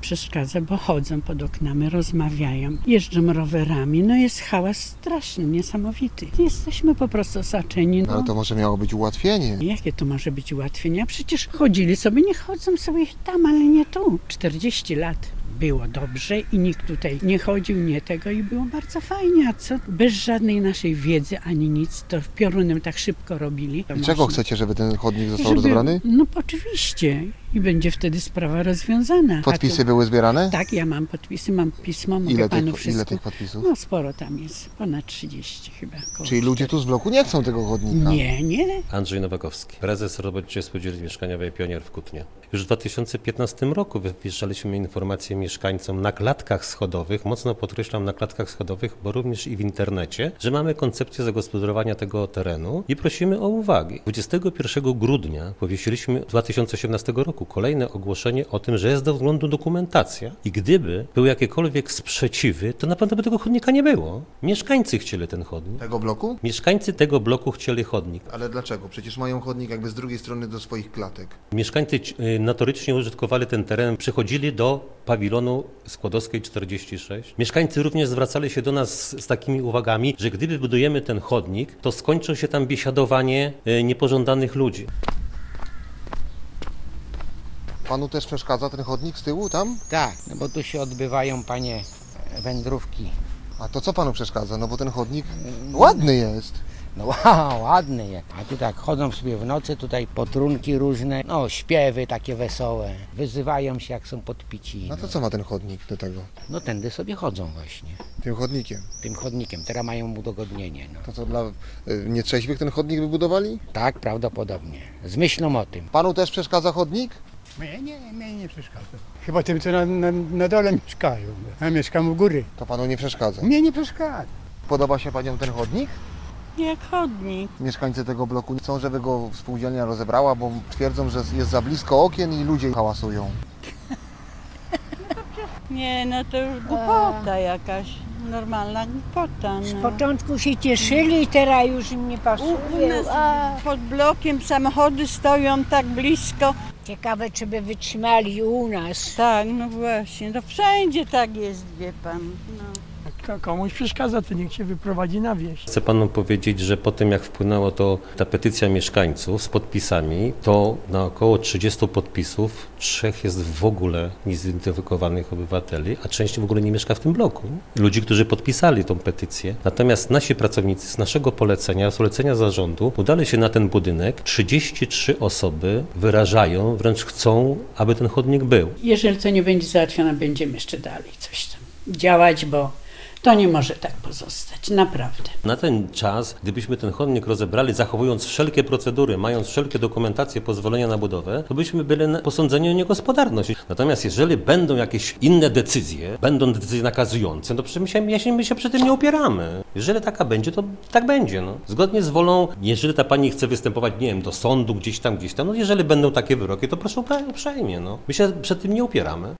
przeszkadza, bo chodzą pod oknami, rozmawiają, jeżdżą rowerami. No jest hałas straszny, niesamowity. Jesteśmy po prostu osaczeni. No ale to może miało być ułatwienie. Jakie to może być ułatwienie? A przecież chodzili sobie, nie chodzą sobie tam, ale nie tu. 40 lat. Było dobrze i nikt tutaj nie chodził, nie tego i było bardzo fajnie. A co? Bez żadnej naszej wiedzy ani nic, to piorunem tak szybko robili. I czego chcecie, żeby ten chodnik został rozebrany? No oczywiście. I będzie wtedy sprawa rozwiązana. Podpisy były zbierane? Tak, ja mam podpisy, mam pismo, mogę panu wszystko. Ile tych podpisów? No sporo tam jest, ponad 30 chyba. Czyli ludzie tu z bloku nie chcą tego chodnika? Nie. Andrzej Nowakowski, prezes Robotniczej Spółdzielni Mieszkaniowej Pionier w Kutnie. Już w 2015 roku wywieszaliśmy informacje mieszkańcom na klatkach schodowych, mocno podkreślam na klatkach schodowych, bo również i w internecie, że mamy koncepcję zagospodarowania tego terenu i prosimy o uwagi. 21 grudnia powiesiliśmy 2018 roku kolejne ogłoszenie o tym, że jest do względu dokumentacja i gdyby były jakiekolwiek sprzeciwy, to na pewno by tego chodnika nie było. Mieszkańcy chcieli ten chodnik. Tego bloku? Mieszkańcy tego bloku chcieli chodnik. Ale dlaczego? Przecież mają chodnik jakby z drugiej strony do swoich klatek. Mieszkańcy notorycznie użytkowali ten teren, przychodzili do pawilonu Skłodowskiej 46. Mieszkańcy również zwracali się do nas z takimi uwagami, że gdyby budujemy ten chodnik, to skończy się tam biesiadowanie niepożądanych ludzi. Panu też przeszkadza ten chodnik z tyłu tam? Tak, no bo tu się odbywają, panie, wędrówki. A to co panu przeszkadza? No bo ten chodnik ładny jest. No wow, ładny jest. A tu tak chodzą sobie w nocy, tutaj potrunki różne, no śpiewy takie wesołe. Wyzywają się jak są podpici. A to co ma ten chodnik do tego? No tędy sobie chodzą właśnie, Tym chodnikiem. tym chodnikiem. Teraz mają udogodnienie. No. To co dla nietrzeźwych ten chodnik wybudowali? Tak, prawdopodobnie. Z myślą o tym. Panu też przeszkadza chodnik? Mnie nie przeszkadza. Chyba tym, co na dole mieszkają. Ja mieszkam u góry. To panu nie przeszkadza. Mnie nie przeszkadza. Podoba się paniom ten chodnik? Jak chodnik. Mieszkańcy tego bloku chcą, żeby go spółdzielnia rozebrała, bo twierdzą, że jest za blisko okien i ludzie hałasują. Nie, no to już głupota jakaś, normalna głupota. Z No. początku się cieszyli, teraz już im nie U pasuje. nas pod blokiem samochody stoją tak blisko. Ciekawe, czy by wytrzymali u nas. Tak, no właśnie, no wszędzie tak jest, wie pan. No. Komuś przeszkadza, to niech się wyprowadzi na wieś. Chcę panu powiedzieć, że po tym jak wpłynęła ta petycja mieszkańców z podpisami, to na około 30 podpisów 3 jest w ogóle niezidentyfikowanych obywateli, a część w ogóle nie mieszka w tym bloku. Ludzi, którzy podpisali tą petycję. Natomiast nasi pracownicy z naszego polecenia, z polecenia zarządu, udali się na ten budynek. 33 osoby wyrażają, wręcz chcą, aby ten chodnik był. Jeżeli to nie będzie załatwione, będziemy jeszcze dalej coś tam działać, bo to nie może tak pozostać, naprawdę. Na ten czas, gdybyśmy ten chodnik rozebrali, zachowując wszelkie procedury, mając wszelkie dokumentacje, pozwolenia na budowę, to byśmy byli posądzeni o niegospodarność. Natomiast jeżeli będą jakieś inne decyzje, będą decyzje nakazujące, to my się przy tym nie opieramy. Jeżeli taka będzie, to tak będzie. No. Zgodnie z wolą, jeżeli ta pani chce występować, nie wiem, do sądu, gdzieś tam, no jeżeli będą takie wyroki, to proszę uprzejmie. No. My się przed tym nie upieramy.